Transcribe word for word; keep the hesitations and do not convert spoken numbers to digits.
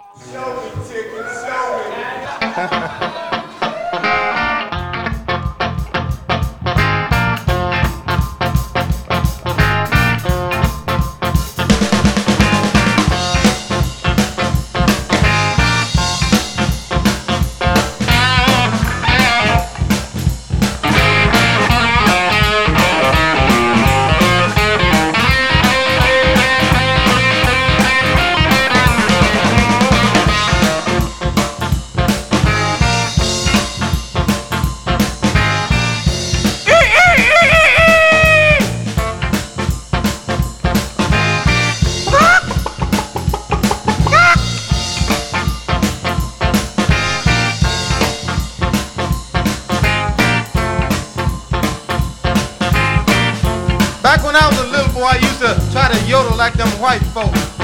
Show me, chicken, show me. Back when I was a little boy, I used to try to yodel like them white folks.